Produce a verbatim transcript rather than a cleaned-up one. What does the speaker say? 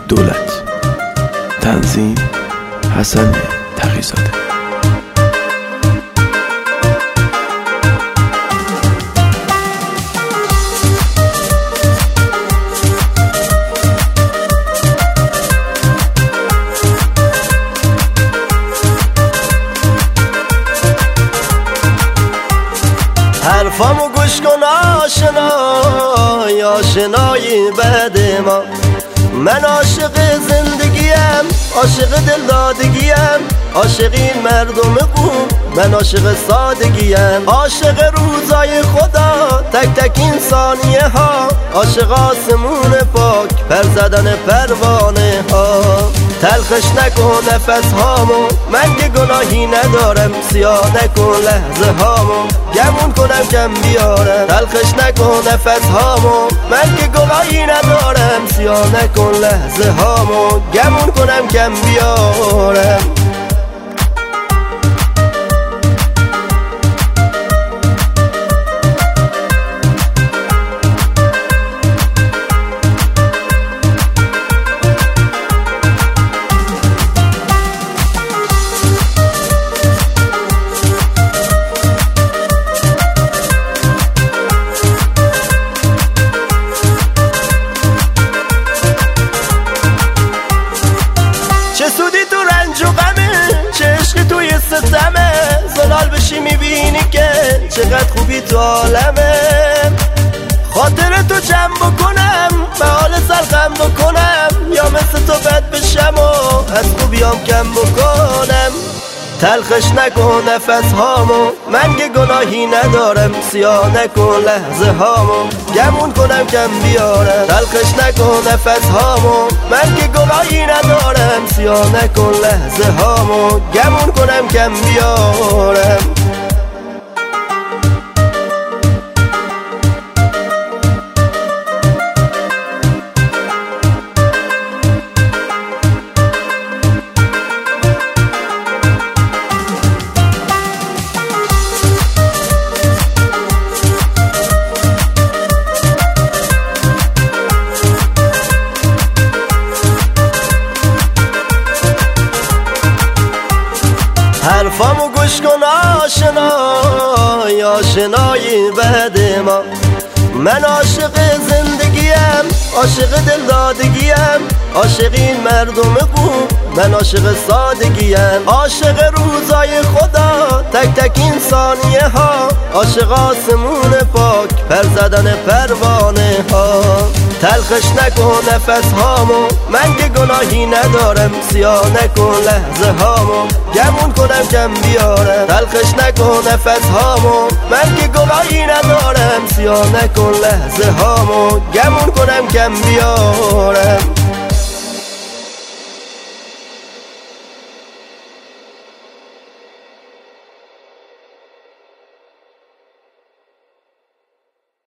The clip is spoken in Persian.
دولت. تنظیم حسن تقی‌زاده. حرفامو گوش کن آشنای، آشنایی بد ما. من عاشق زندگیم، عاشق دلدادگیم، عاشق این مردم خوب، من عاشق سادگیم، عاشق روزای خدا، تک تک این ثانیه ها، عاشق آسمون پاک، پر زدن پروانه ها. تلخش نکن نفس هامو، من که گناهی ندارم، سیاه نکن لحظه هامو، گمون کنم کم بیارم. تلخش نکن نفس هامو، من که گناهی ندارم، سیاه نکن لحظه هامو، گمون کنم کم بیارم. چه سودی تو رنج و غمه، چه عشقی توی ستمه، زلال بشی میبینی که چقدر خوبی تو عالمه. خاطر تو جمع بکنم، به حال سرخم بکنم، یا مثل تو بد بشم و از خوبیام کم بکنم. تلخش نکن نفس هامو، من که گناهی ندارم، سیاه نکن لحظه هامو، گمون کنم کم بیارم. تلخش نکن نفس هامو، من که گناهی ندارم، سیاه نکن لحظه هامو، گمون کنم کم بیارم. حرفامو گوش کن آشنای، آشنایی بد ما. من عاشق زندگیم، عاشق دلدادگیم، عاشق این مردم خوب، من عاشق سادگیم، عاشق روزای خدا، تک تک این ثانیه ها، عاشق آسمون پاک، پر زدن پروانه ها. تلخش نکن نفس هامو، من که گناهی ندارم، سیاه نکن لحظه هامو، گمون کنم کم بیارم. تلخش نکن نفس هامو، من که گناهی ندارم، سیاه نکن لحظه هامو، گمون کنم کم بیارم.